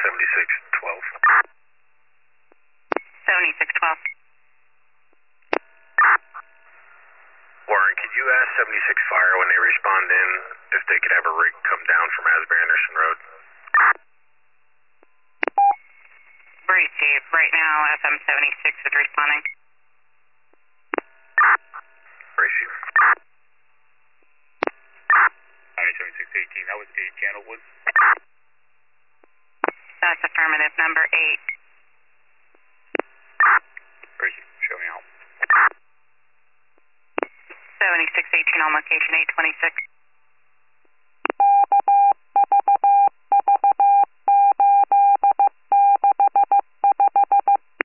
7612. 7612. Warren, could you ask 76 Fire when they respond in if they could have a rig come down from Asbury Anderson Road? Received. Right now, FM 76 is responding. Received. County 7618, that was 8 Candlewood. That's affirmative, number 8. Received, show me out. 7618 on location 826.